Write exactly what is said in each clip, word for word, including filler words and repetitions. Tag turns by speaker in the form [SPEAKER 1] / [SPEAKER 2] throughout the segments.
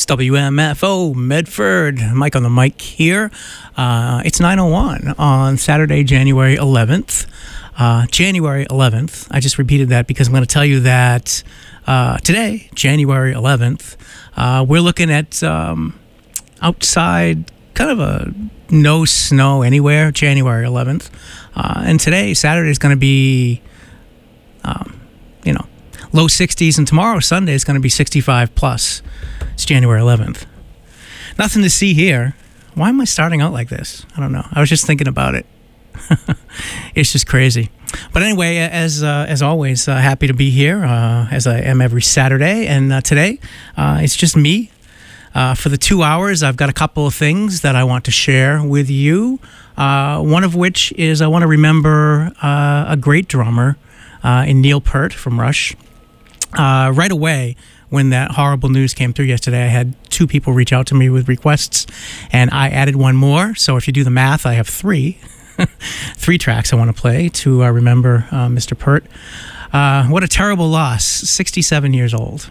[SPEAKER 1] W M F O Medford. Mike on the mic here. Uh, it's nine oh one on Saturday, January eleventh. Uh, January eleventh. I just repeated that because I'm going to tell you that uh, today, January eleventh, uh, we're looking at um, outside kind of a no snow anywhere, January eleventh. Uh, and today, Saturday, is going to be, um, you know, low sixties, and tomorrow, Sunday, is going to be sixty-five plus. It's January eleventh. Nothing to see here. Why am I starting out like this? I don't know. I was just thinking about it. It's just crazy. But anyway, as uh, as always, uh, happy to be here, uh, as I am every Saturday. And uh, today, uh, it's just me. Uh, for the two hours, I've got a couple of things that I want to share with you. Uh, one of which is I want to remember uh, a great drummer uh, in Neil Peart from Rush. Uh, right away, when that horrible news came through yesterday, I had two people reach out to me with requests, and I added one more. So if you do the math, I have three, three tracks I want to play to uh, remember uh, Mister Peart. Uh, what a terrible loss, sixty-seven years old.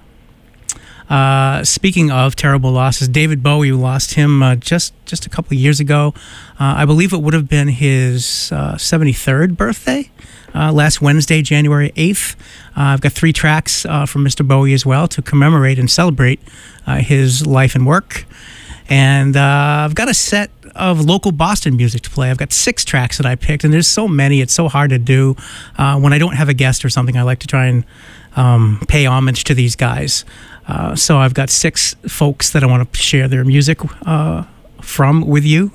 [SPEAKER 1] Uh, speaking of terrible losses, David Bowie, lost him uh, just, just a couple of years ago. Uh, I believe it would have been his uh, seventy-third birthday. Uh, last Wednesday, January eighth. Uh, I've got three tracks uh, from Mister Bowie as well to commemorate and celebrate uh, his life and work. And uh, I've got a set of local Boston music to play. I've got six tracks that I picked, and there's so many, it's so hard to do. Uh, when I don't have a guest or something, I like to try and um, pay homage to these guys. Uh, so I've got six folks that I want to share their music uh, from with you.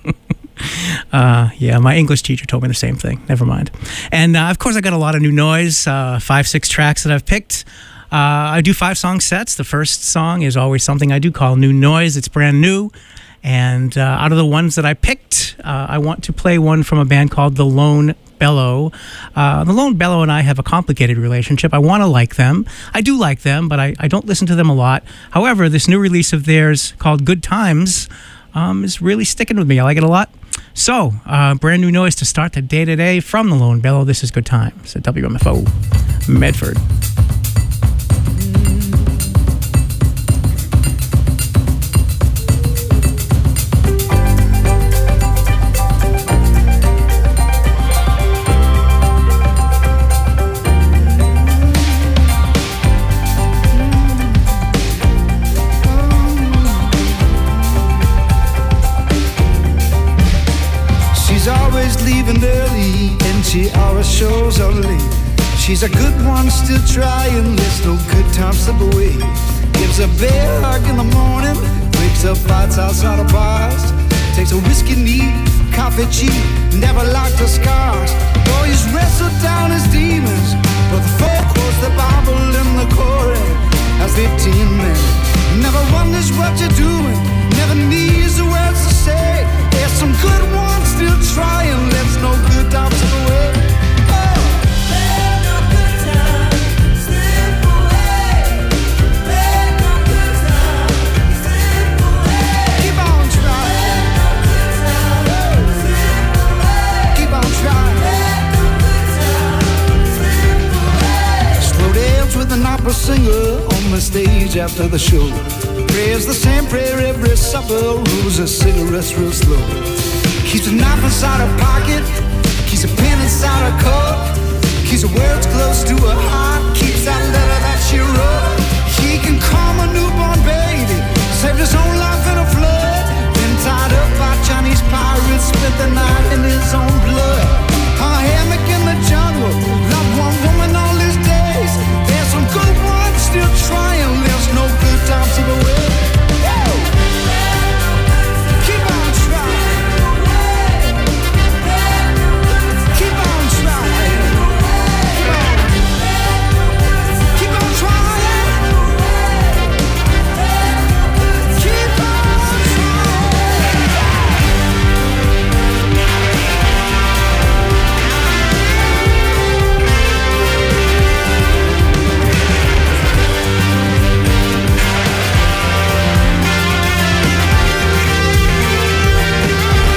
[SPEAKER 1] Uh, yeah, my English teacher told me the same thing. Never mind. And uh, of course, I got a lot of new noise, uh, five, six tracks that I've picked. Uh, I do five song sets. The first song is always something I do call New Noise. It's brand new. And uh, out of the ones that I picked, uh, I want to play one from a band called The Lone Bellow. Uh, the Lone Bellow and I have a complicated relationship. I want to like them. I do like them, but I, I don't listen to them a lot. However, this new release of theirs called Good Times um, is really sticking with me. I like it a lot. So, uh, brand new noise to start the day today from the Lone Bellow. This is Good Times at W M F O Medford.
[SPEAKER 2] Leaving early and she always shows up late. She's a good one, still trying, lets no good time slip away. Gives a bear hug in the morning, wakes up fights outside of bars. Takes a whiskey neat, coffee cheap, never locked her scars. Oh, he's wrestled down his demons, but the folk quotes the Bible in the chorus as fifteen men. Never wonders what you're doing, never needs the words to say. There's some good ones still trying, let's no good times slip away. Oh. Let no good times slip away. Let no good times slip away. Keep on trying. Let no good times slip away. Keep on trying. Let no good times slip away. Slow dance with an opera singer on the stage after the show. Prays the same prayer every supper, rolls her cigarettes real slow. Keeps a knife inside her pocket, keeps a pen inside her coat. Keeps her words close to her heart, keeps that letter that she wrote. He can calm a newborn baby, saved his own life in a flood. Been tied up by Chinese pirates, spent the night in his own blood. A hammock in the jungle, loved one woman all his days. There's some good ones still trying, there's no good time to the way.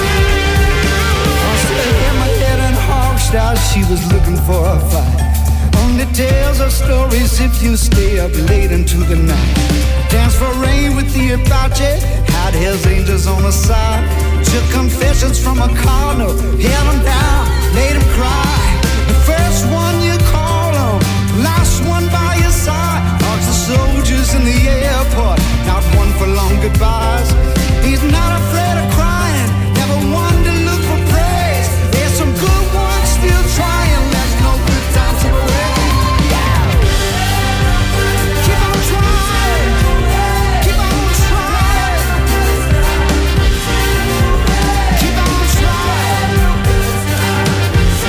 [SPEAKER 2] She was looking for a fight. only tells our stories if you stay up late into the night. Dance for rain with the Apache, had Hell's Angels on the side. Took confessions from a corner, held them down, made them cry. The first one you call on, last one by your side. Talks the soldiers in the airport, not one for long goodbyes. He's not afraid of crying, never one to look for praise. There's some good ones still trying, there's no good times to waste. Keep on trying, keep on trying, keep on trying.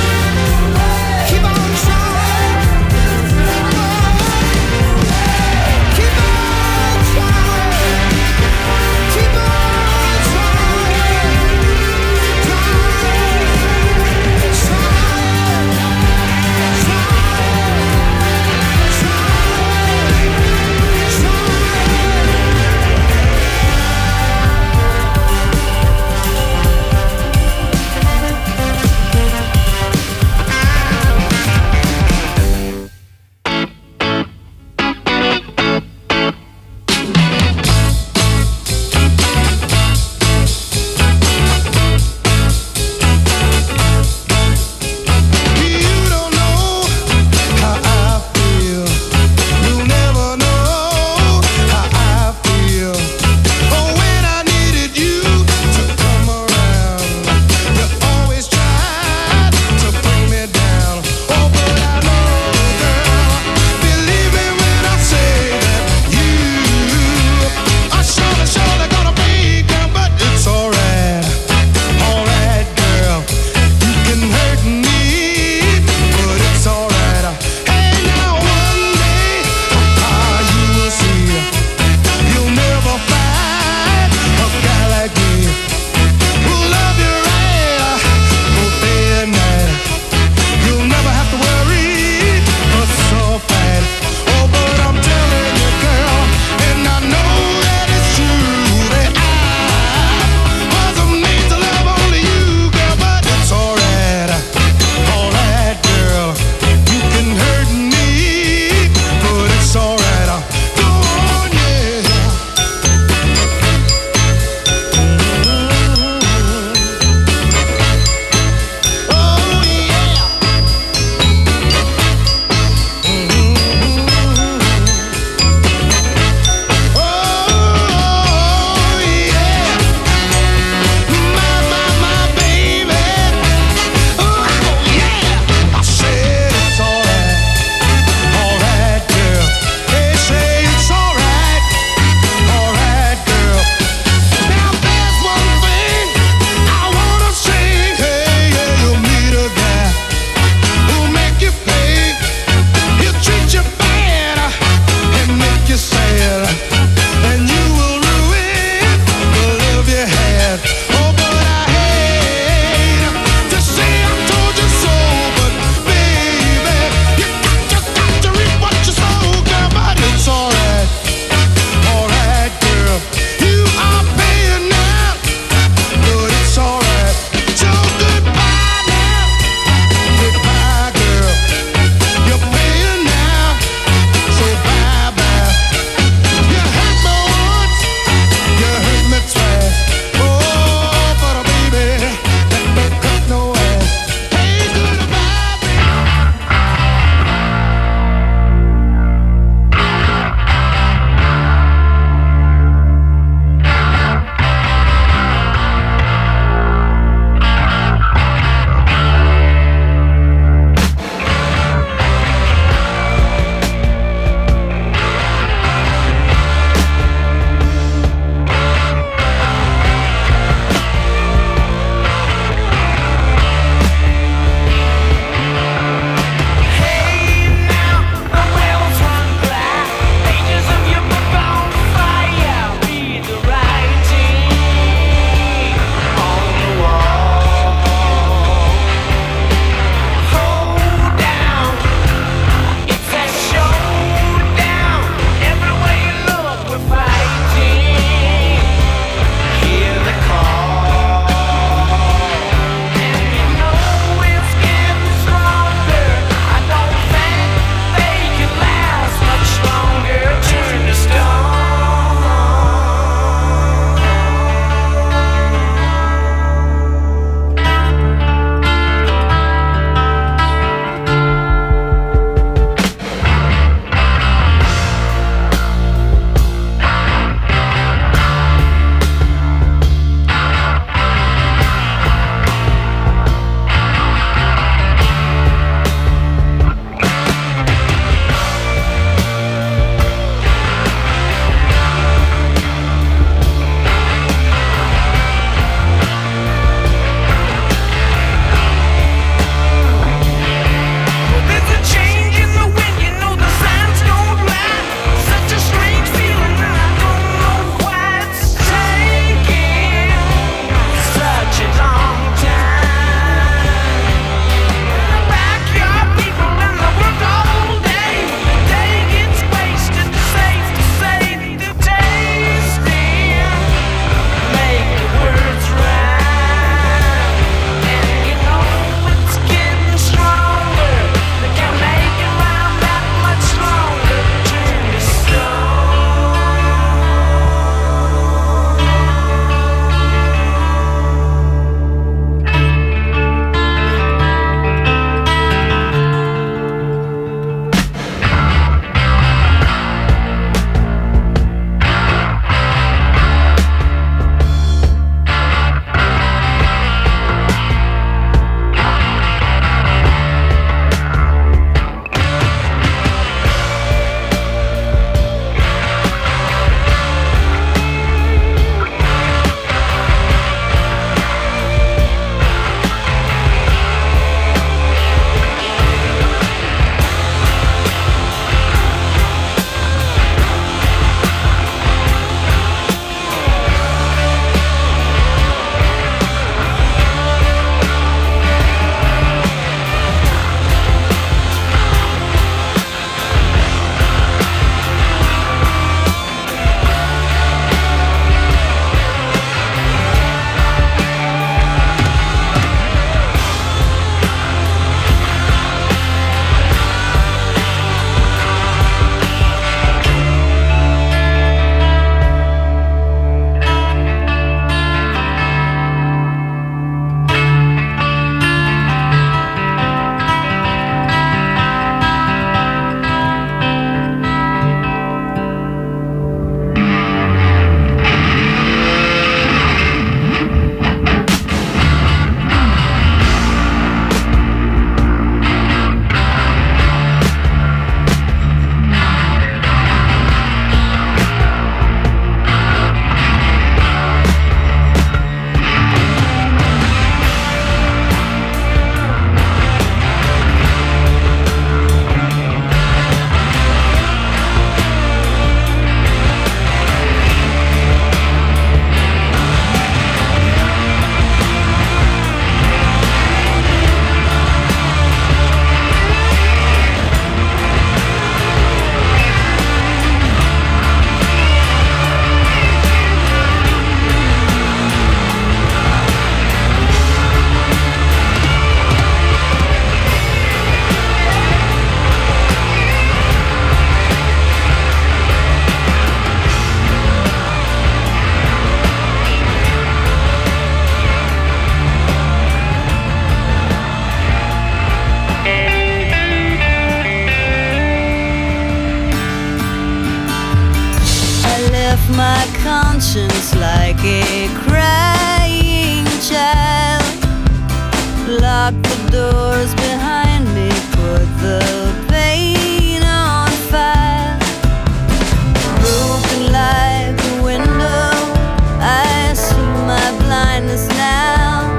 [SPEAKER 3] my conscience like a crying child. Lock the doors behind me, put the pain on fire. Broken like a window, I see my blindness now.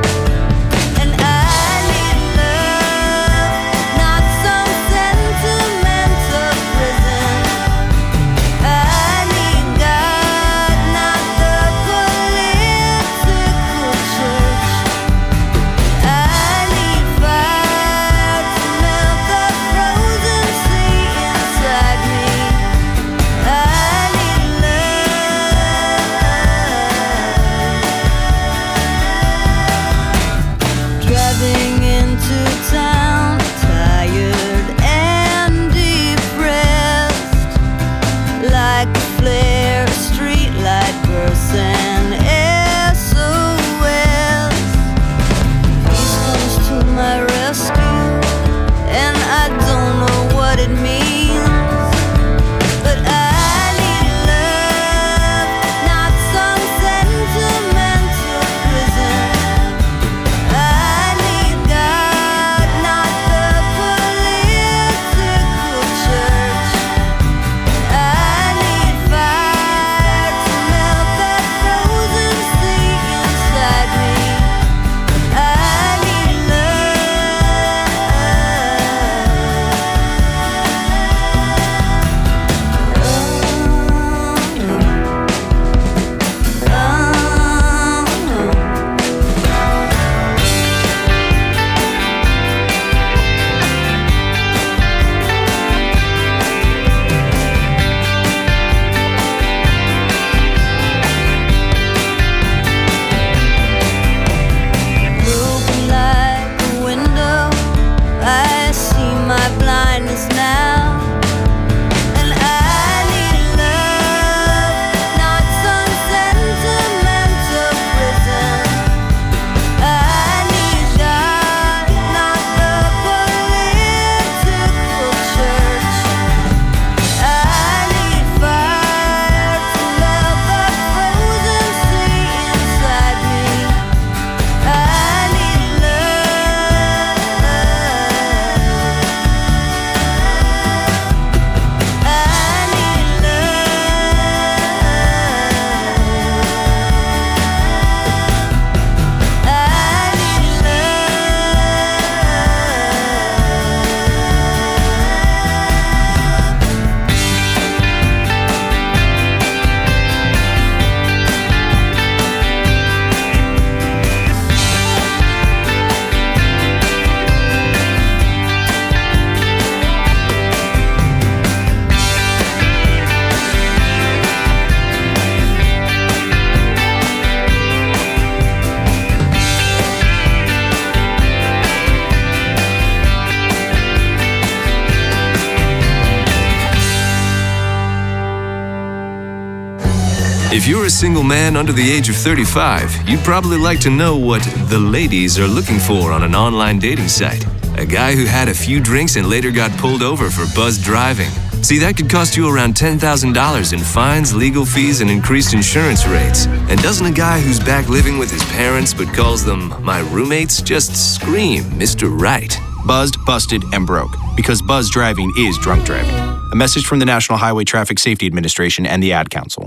[SPEAKER 4] If you're a single man under the age of thirty-five, you'd probably like to know what the ladies are looking for on an online dating site. A guy who had a few drinks and later got pulled over for buzzed driving. See, that could cost you around ten thousand dollars in fines, legal fees, and increased insurance rates. And doesn't a guy who's back living with his parents but calls them my roommates just scream Mister Right?
[SPEAKER 5] Buzzed, busted, and broke. Because buzz driving is drunk driving. A message from the National Highway Traffic Safety Administration and the Ad Council.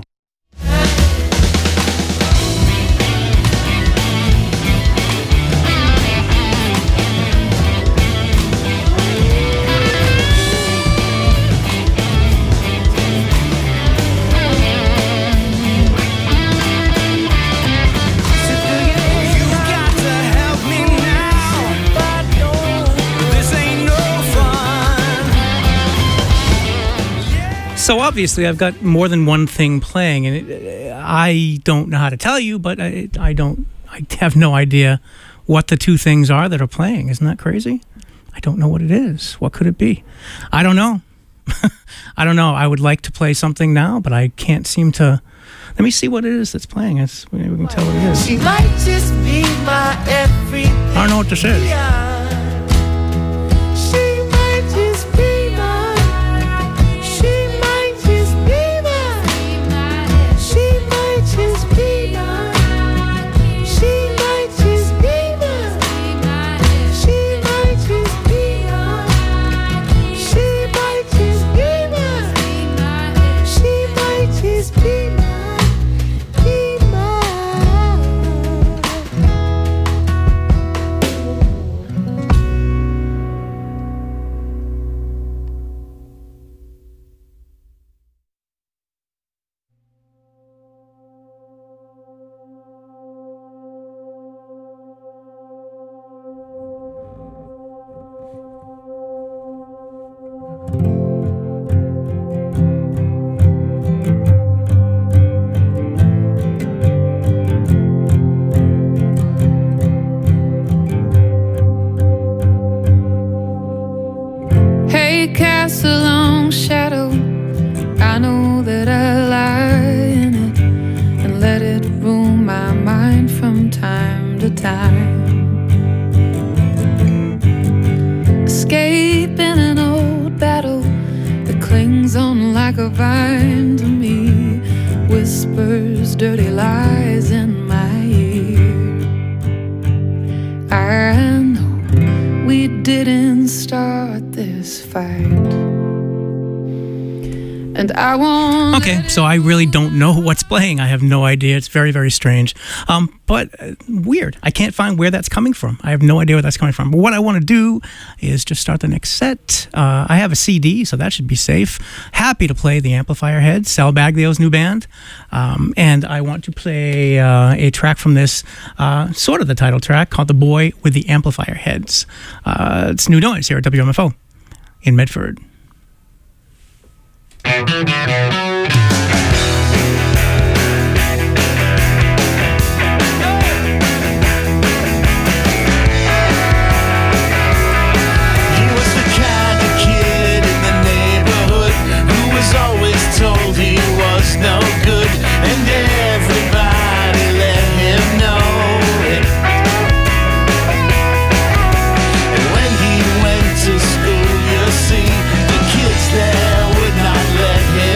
[SPEAKER 1] So obviously I've got more than one thing playing, and it, I don't know how to tell you, but I, I don't, I have no idea what the two things are that are playing. Isn't that crazy? I don't know what it is. What could it be? I don't know. I don't know. I would like to play something now, but I can't seem to. Let me see what it is that's playing. It's, maybe we can tell what it is.
[SPEAKER 6] She might just be my everything.
[SPEAKER 1] I don't know what this is.
[SPEAKER 6] She
[SPEAKER 7] may cast a long shadow, I know that I lie in it and let it rule my mind from time to time. Escaping an old battle that clings on like a vine to me, whispers dirty lies in my ear. I know we didn't start this fight, and I won't.
[SPEAKER 1] Okay, so I really don't know what's playing. I have no idea. It's very, very strange. Um, but uh, weird. I can't find where that's coming from. I have no idea where that's coming from. But what I want to do is just start the next set. Uh, I have a C D, so that should be safe. Happy to play the Amplifier Heads, Sal Baglio's new band. Um, and I want to play uh, a track from this, uh, sort of the title track, called The Boy with the Amplifier Heads. Uh, it's New Noise here at W M F O in Medford.
[SPEAKER 6] Told he was no good, and everybody let him know it. And when he went to school, you see, the kids there would not let him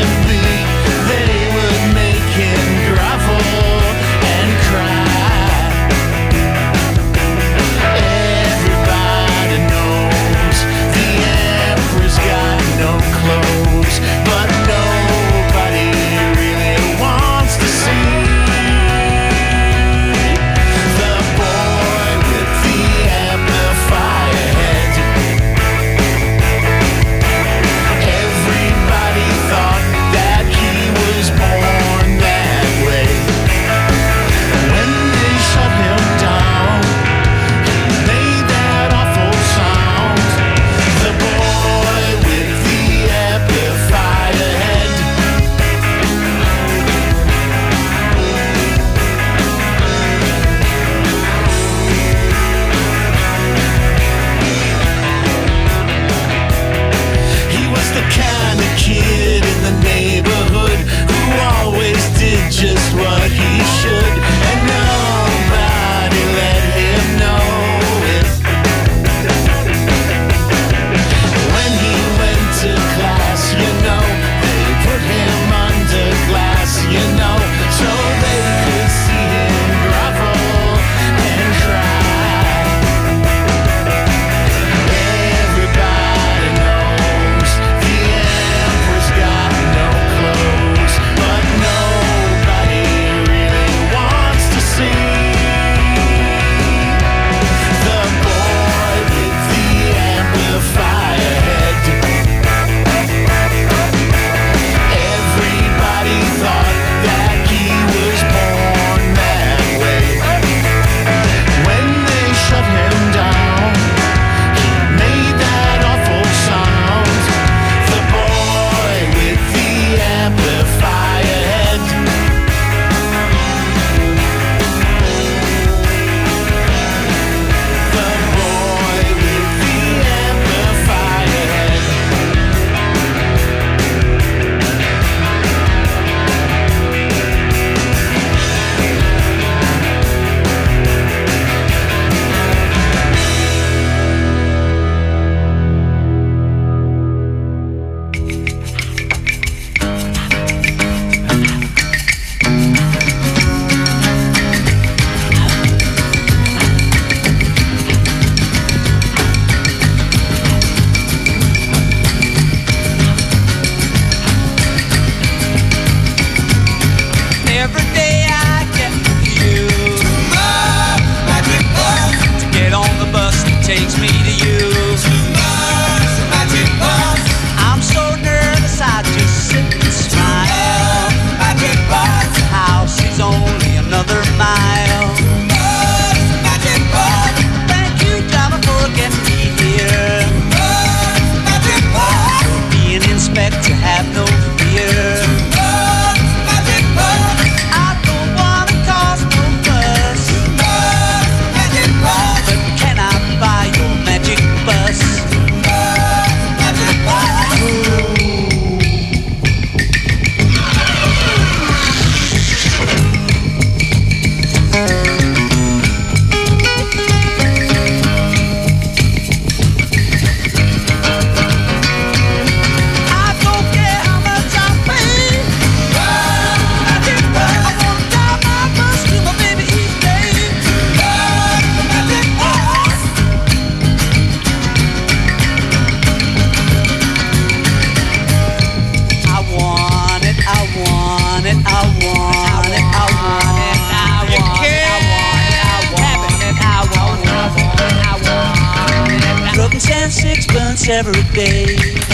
[SPEAKER 8] beach every day,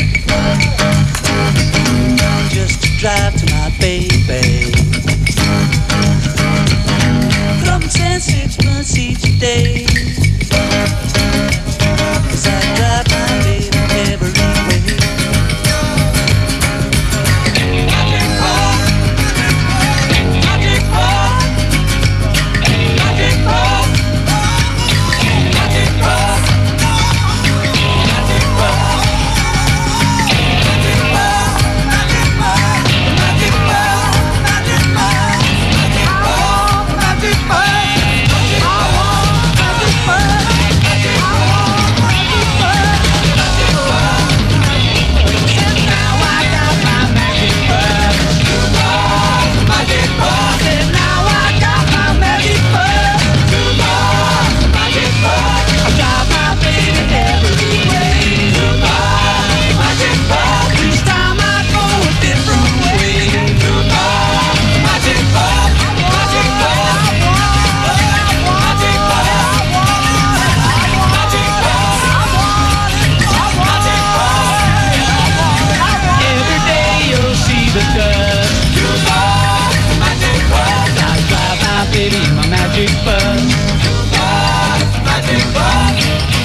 [SPEAKER 8] just to drive to my baby. From ten, six months each day, 'cause I drive my baby every way. Magic Park, Magic Park, Magic Park, Magic Park, Magic Park, Magic Park, Magic Park, Magic Park, Magic Park, Magic Park, Magic Park. Baby, my magic bus. Magic bus.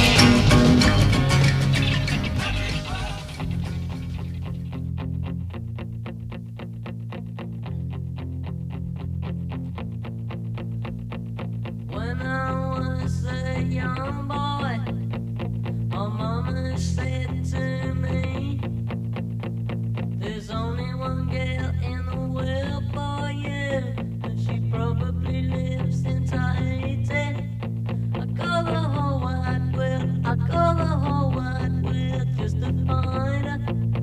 [SPEAKER 3] When I was a young boy, my mama said to me, there's only one girl in the world for you, and she probably lives in Tahiti. I go the whole wide world, I go the whole wide world just to find her.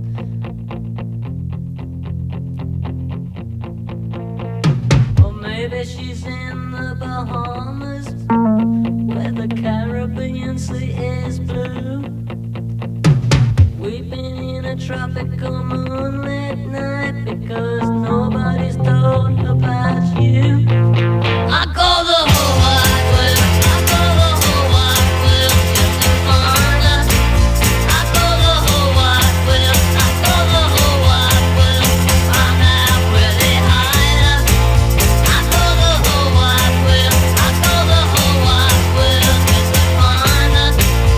[SPEAKER 3] Or maybe she's in the Bahamas, where the Caribbean Sea is blue. We've been in a tropical moonlit night because nobody's told about you. I go the whole wide world, I go the whole wide world just to find her. I go the whole wide world, I go the whole wide world to find out where they hide her. I go the whole wide world, I go the whole wide world just to find her.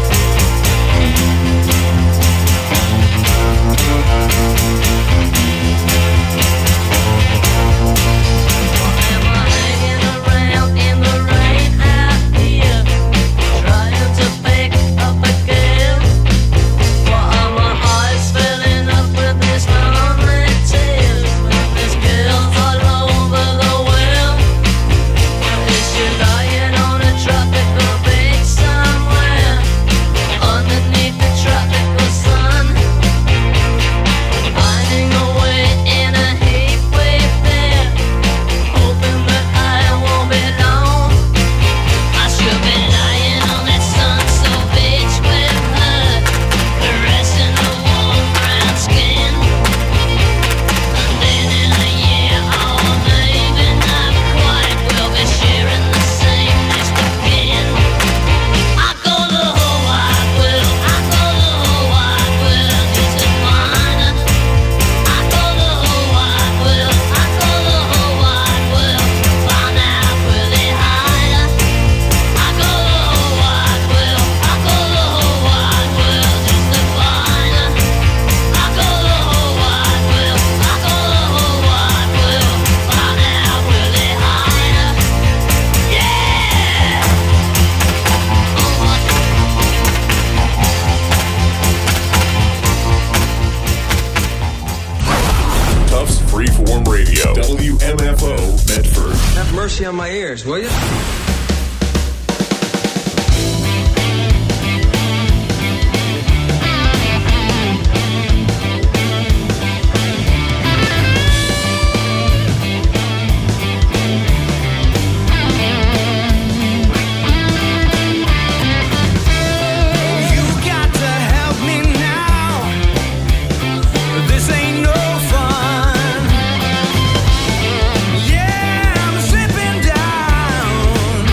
[SPEAKER 9] On my ears, will you?
[SPEAKER 2] Yeah, I'm slipping down.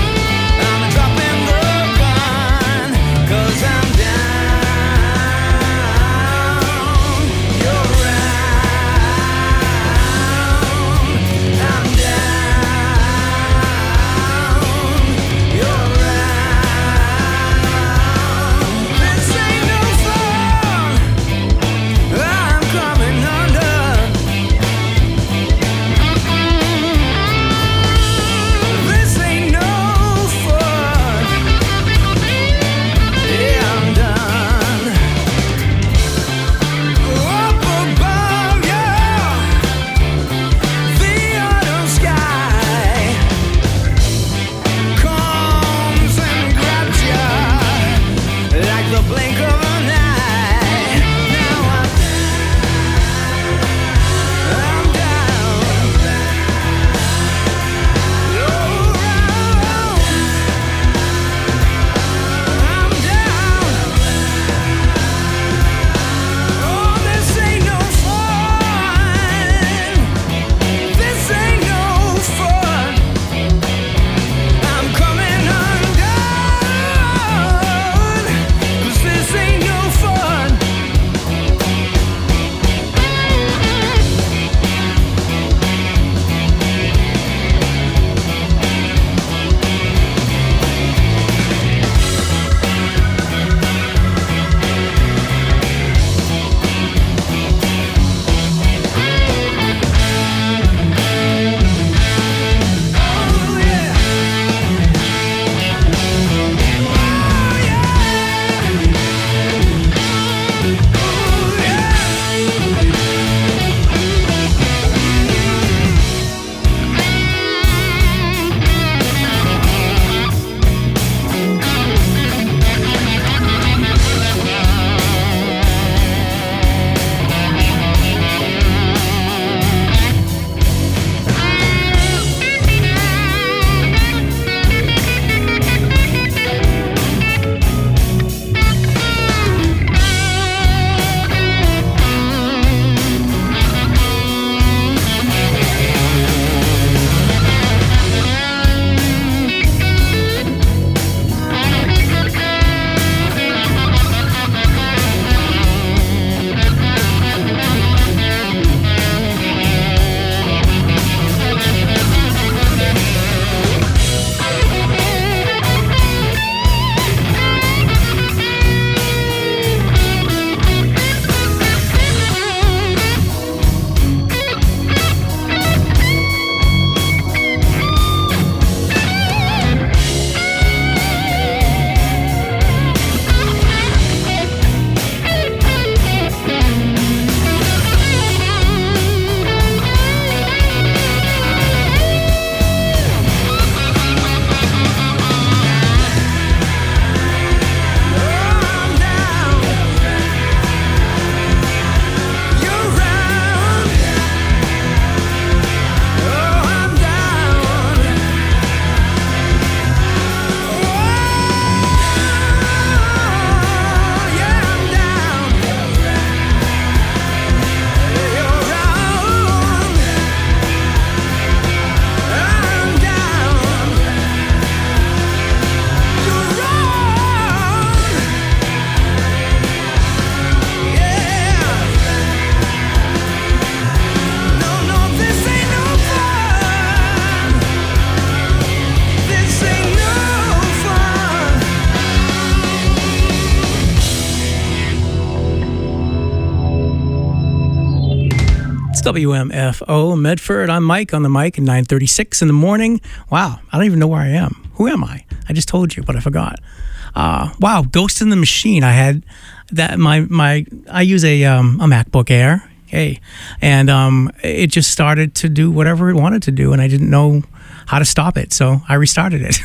[SPEAKER 1] W M F O Medford. I'm Mike on the mic at nine thirty-six in the morning. Wow, I don't even know where I am. Who am I? I just told you, but I forgot. Uh, wow, Ghost in the Machine. I had that. My my. I use a um, a MacBook Air. Hey, and um, it just started to do whatever it wanted to do, and I didn't know how to stop it, so I restarted it.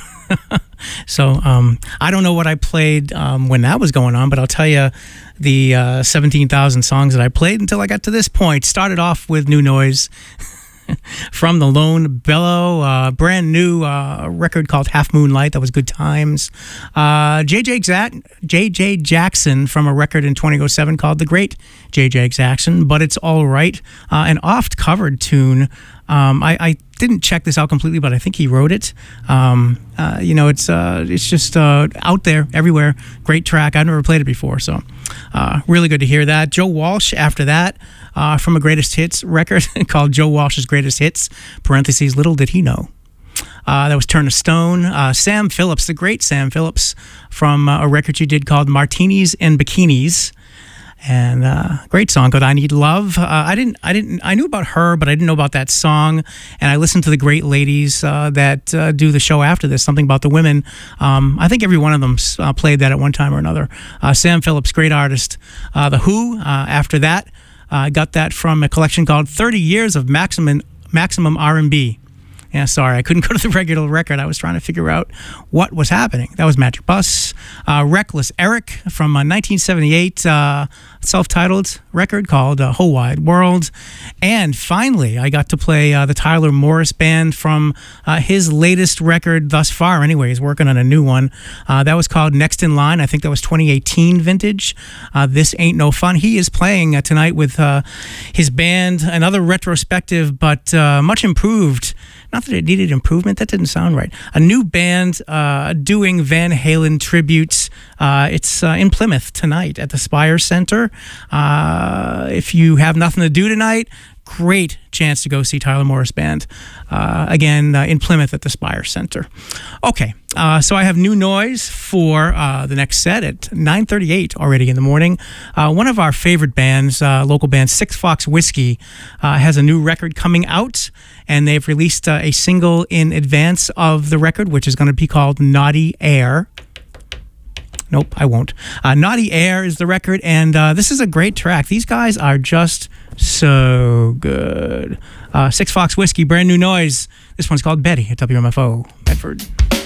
[SPEAKER 1] So um, I don't know what I played um, when that was going on, but I'll tell you the uh, seventeen thousand songs that I played until I got to this point. Started off with New Noise from the Lone Bellow, uh, brand new uh, record called Half Moonlight. That was good times. Uh, J J Jack- J J Jackson from a record in twenty oh seven called The Great J J Jackson, But It's All Right, uh, an oft-covered tune. Um, I, I didn't check this out completely, but I think he wrote it. Um, uh, you know, it's uh, it's just uh, out there everywhere. Great track. I've never played it before, so uh, really good to hear that. Joe Walsh after that uh, from a Greatest Hits record called Joe Walsh's Greatest Hits, parentheses, Little Did He Know. Uh, that was Turn to Stone. Uh, Sam Phillips, the great Sam Phillips, from uh, a record she did called Martinis and Bikinis. And uh, great song called "I Need Love." Uh, I didn't, I didn't, I knew about her, but I didn't know about that song. And I listened to the great ladies uh, that uh, do the show after this. Something about the women. Um, I think every one of them uh, played that at one time or another. Uh, Sam Phillips, great artist. Uh, the Who. Uh, after that, I uh, got that from a collection called thirty years of Maximum Maximum R and B. Yeah, sorry, I couldn't go to the regular record. I was trying to figure out what was happening. That was Magic Bus. Uh, Reckless Eric from uh, nineteen seventy-eight, uh, self-titled record called uh, Whole Wide World. And finally, I got to play uh, the Tyler Morris Band from uh, his latest record thus far. Anyway, he's working on a new one. Uh, that was called Next in Line. I think that was twenty eighteen vintage. Uh, This Ain't No Fun. He is playing uh, tonight with uh, his band, another retrospective, but uh, much improved. Not that it needed improvement. That didn't sound right. A new band uh, doing Van Halen tributes. Uh, it's uh, in Plymouth tonight at the Spire Center. Uh, if you have nothing to do tonight, great chance to go see Tyler Morris Band. Uh, again, uh, in Plymouth at the Spire Center. Okay, uh, so I have New Noise for uh, the next set at nine thirty-eight already in the morning. Uh, one of our favorite bands, uh, local band Six Fox Whiskey, uh, has a new record coming out, and they've released uh, a single in advance of the record, which is going to be called Naughty Air. Nope, I won't. Uh, Naughty Air is the record, and uh, this is a great track. These guys are just so good. Uh, Six Fox Whiskey, brand new noise. This one's called Betty at W M F O Medford.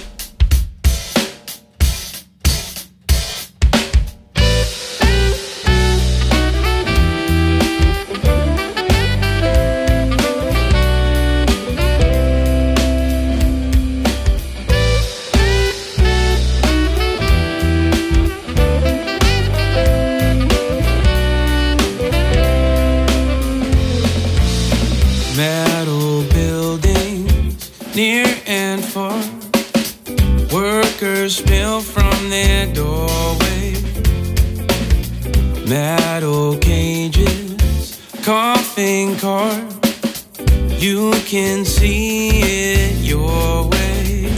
[SPEAKER 9] Near and far, workers spill from their doorway. Metal cages, coughing car. You can see it your way.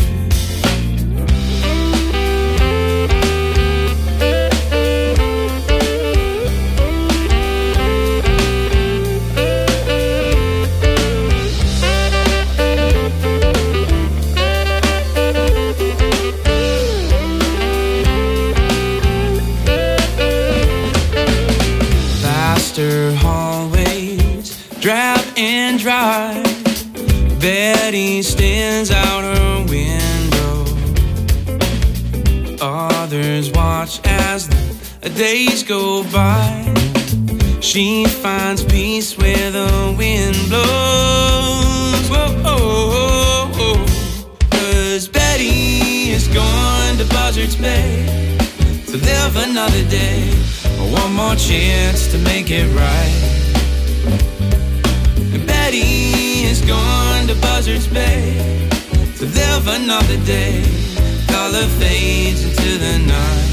[SPEAKER 9] Hallways, drab and dry. Betty stands out her window. Others watch as the days go by. She finds peace where the wind blows. Whoa, oh, oh, oh. 'Cause Betty is going to Buzzards Bay to live another day. One more chance to make it right. Betty is going to Buzzards Bay to live another day. Color fades into the night.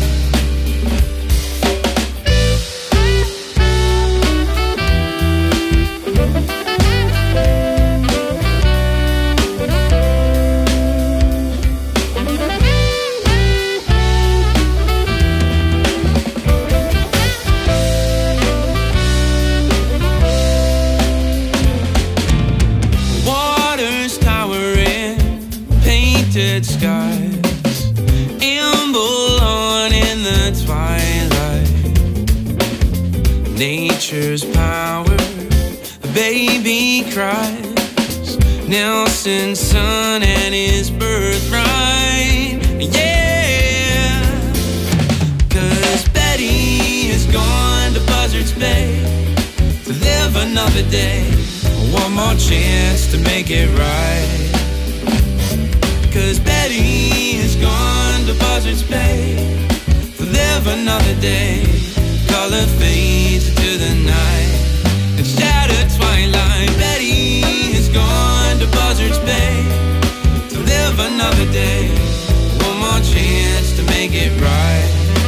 [SPEAKER 9] nature's power. A baby cries, Nelson's son and his birthright. Yeah, 'cause Betty has gone to Buzzards Bay to live another day, one more chance to make it right. 'Cause Betty has gone to Buzzards Bay to live another day. Color fades into the night and shattered twilight. Betty has gone to Buzzards Bay to live another day, one more chance to make it right.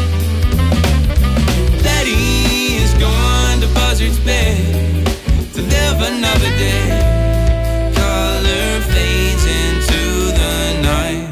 [SPEAKER 9] Betty has gone to Buzzards Bay to live another day. Color fades into the night.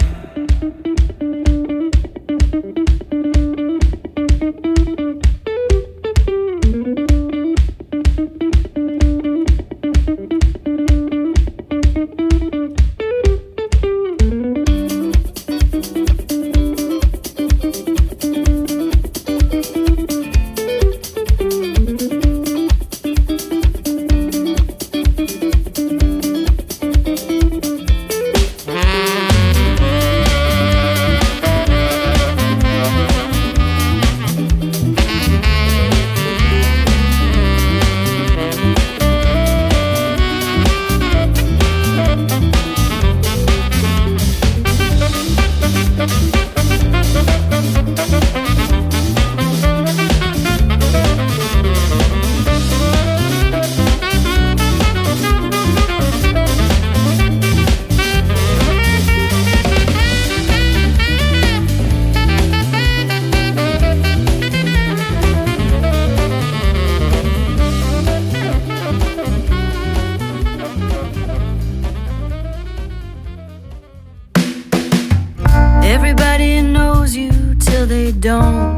[SPEAKER 10] Everybody knows you till they don't.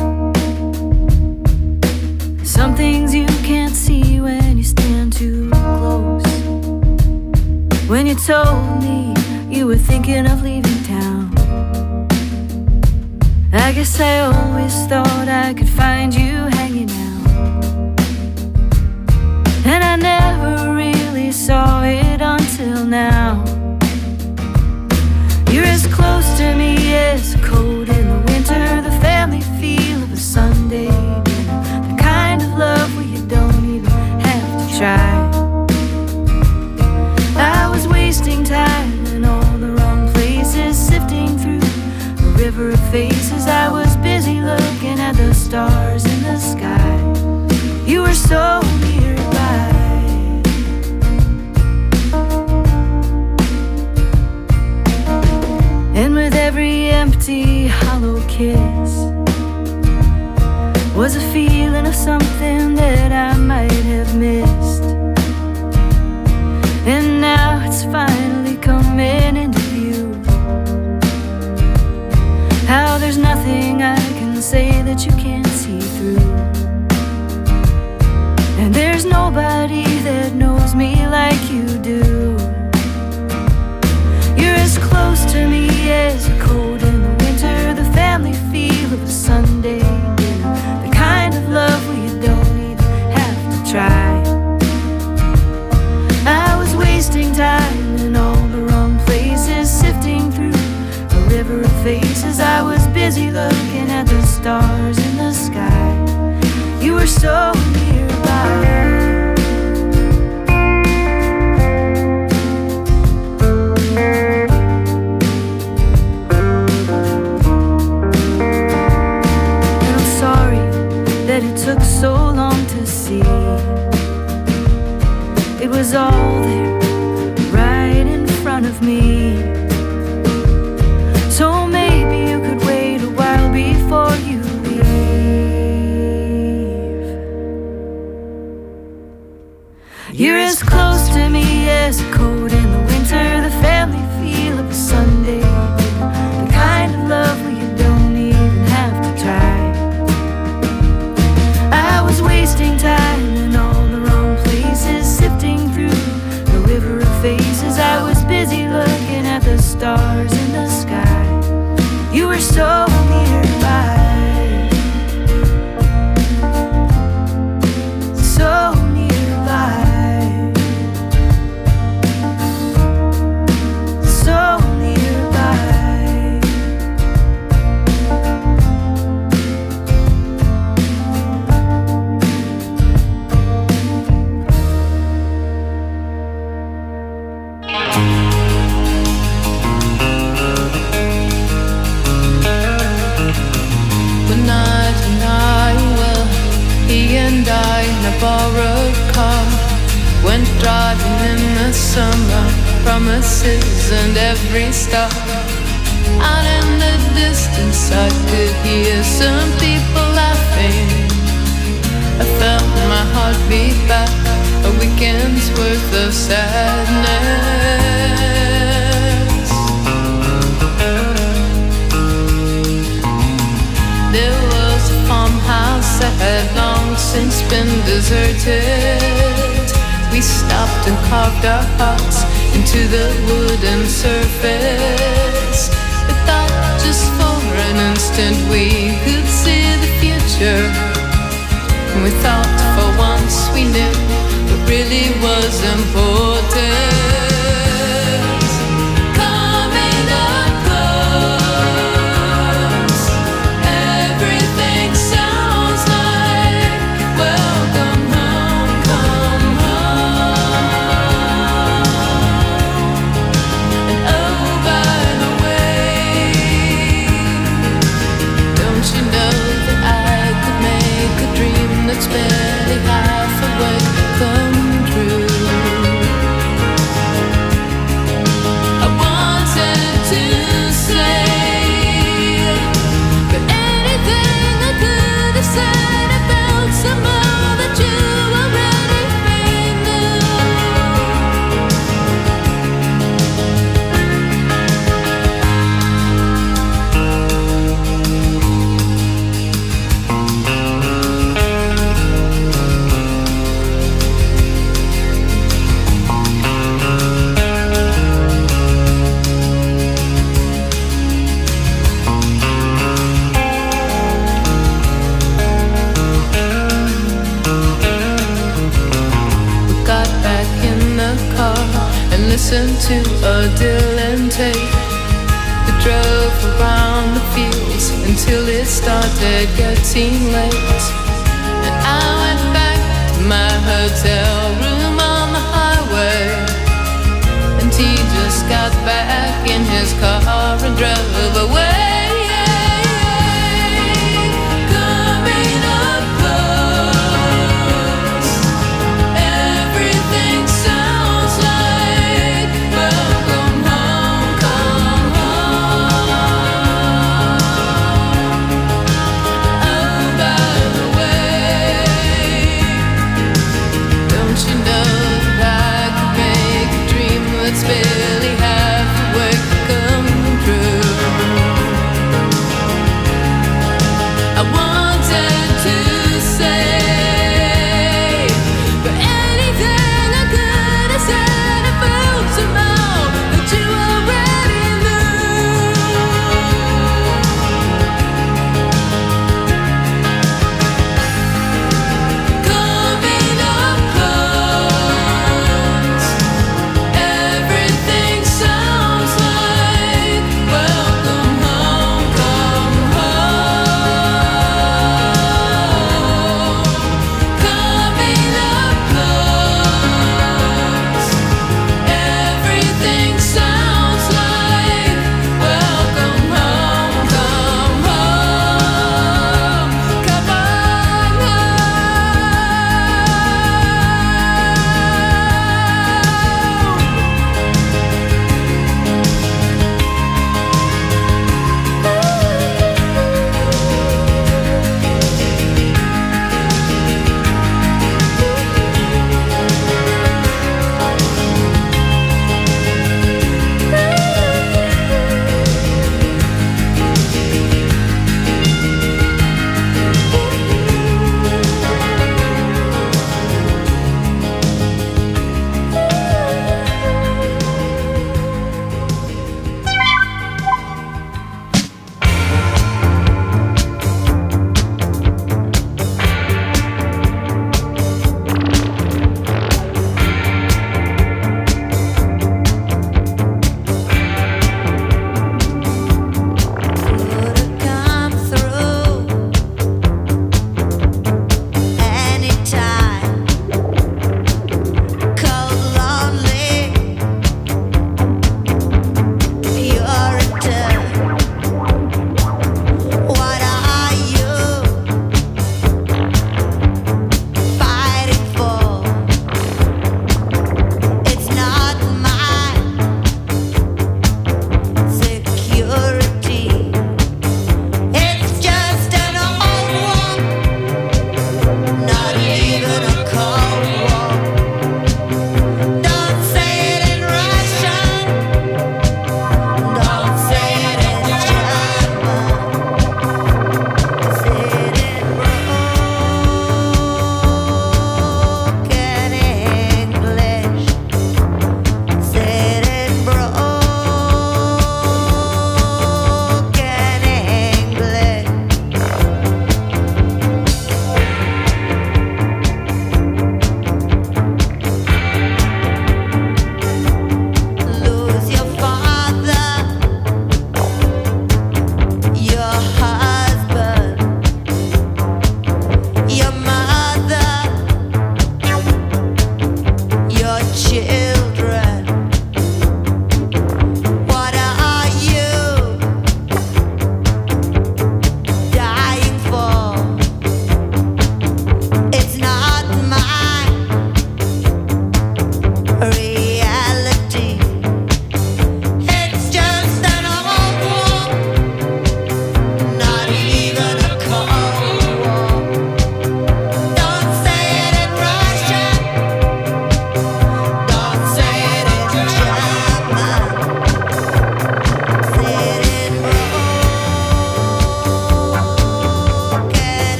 [SPEAKER 10] Some things you can't see when you stand too close. When you told me you were thinking of leaving town, I guess I always thought I could find you hanging out. And I never really saw it until now. You're as close to me as cold in the winter, the family feel of a Sunday dinner, the kind of love where you don't even have to try. I was wasting time in all the wrong places, sifting through a river of faces. I was busy looking at the stars in the sky. You were so nearby. And with every empty, hollow kiss was a feeling of something that I might have missed. And now it's finally coming into view, how there's nothing I can say that you can't see through. And there's nobody that knows me like you do. You're as close to me as cold in the winter, the family feel of a Sunday dinner, the kind of love where you don't even have to try. I was wasting time in all the wrong places, sifting through a river of faces. I was busy looking at the stars in the sky. You were so nearby. That it took so long to see. It was all there, right in front of me. So maybe you could wait a while before you leave. You're as close to me as cold in the winter, the family feel of a Sunday dinner, the kind of love where you don't even have to try. I was wasting time in all the wrong places, sifting through a river of faces. I was busy looking at the stars in the sky. You were so nearby.
[SPEAKER 7] borrowed car. Went driving in the summer, promises and every stop. Out in the distance I could hear some people laughing. I felt my heart beat back, a weekend's worth of sadness. There was a farmhouse that had long since been deserted. We stopped and carved our hearts into the wooden surface. We thought just for an instant we could see the future. And we thought for once we knew what really was important. Coming up close, everything sounds like welcome home, come home. And oh, by the way, don't you know that I could make a dream that's barely half awake come true? I wanted to say, but anything I could have said, I felt somehow that you already knew. We got back in the car and listened to a Dylan tape that drove around the fields until it started getting late. And I went back to my hotel room on the highway, and he just got back in his car and drove away. Coming up close, everything sounds like welcome home, come home. Oh, by the way, don't you know that I could make a dream that's barely half awake come true?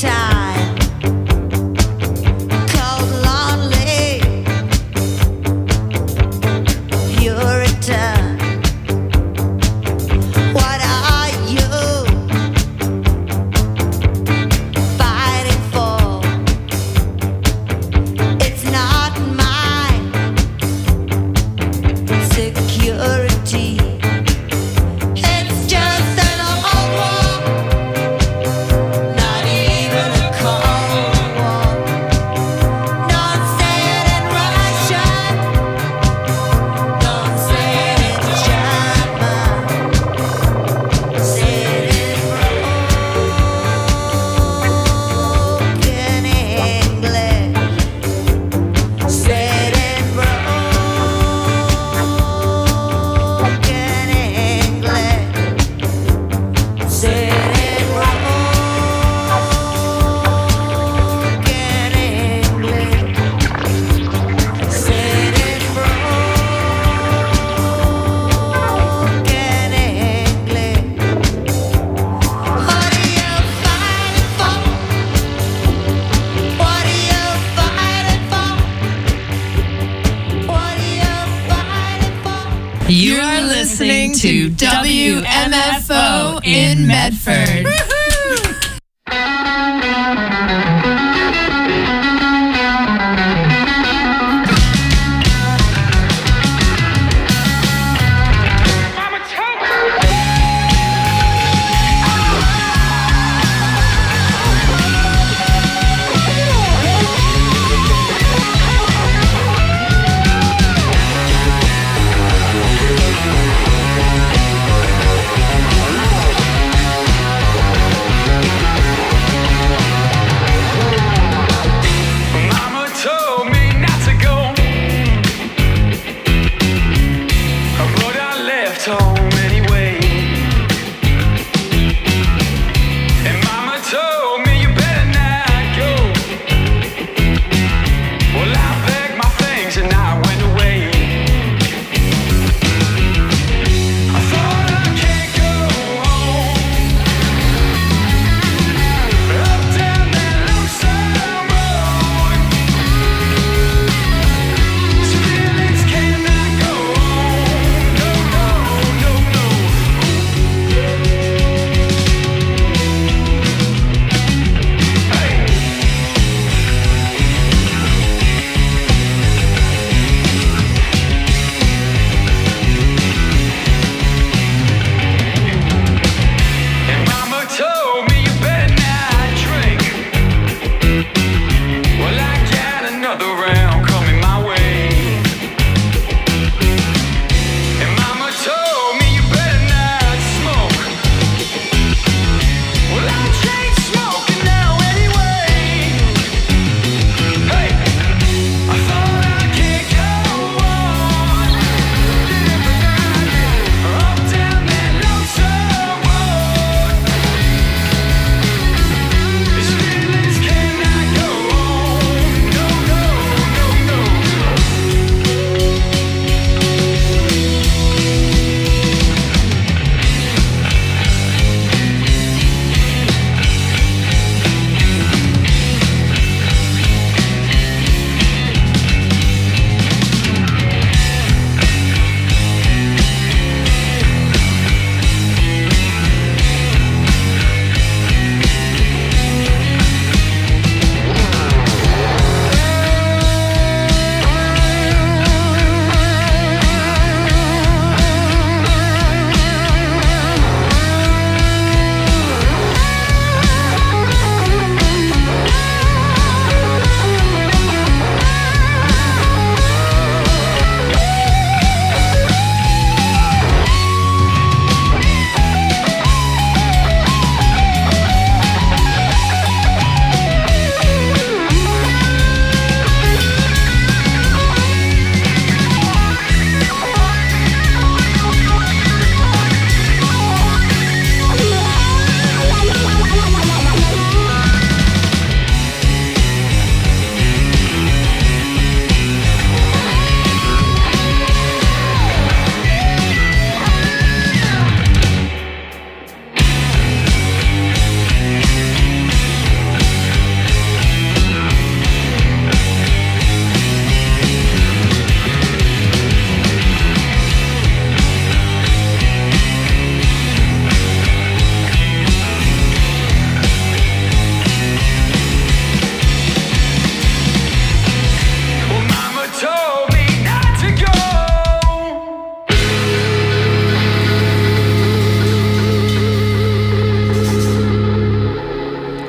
[SPEAKER 3] time. Cold, lonely, Puritan. What are you fighting for? It's not my security. It's just an old war, not even a cold war. Don't say it in Russian, don't say it in German, say it in broken English, say it in broken English, say it in broken English, say it in broken English. What are you fighting for? What are you fighting for? What are you fighting for?
[SPEAKER 7] You are listening to W M F O in Medford.
[SPEAKER 3] What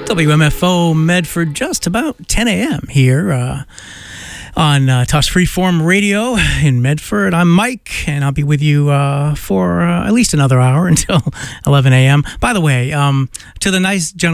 [SPEAKER 1] W M F O Medford, just about ten a.m. here uh, on uh, Toss Freeform Radio in Medford. I'm Mike, and I'll be with you uh, for uh, at least another hour until eleven a.m. By the way, um, to the nice gentleman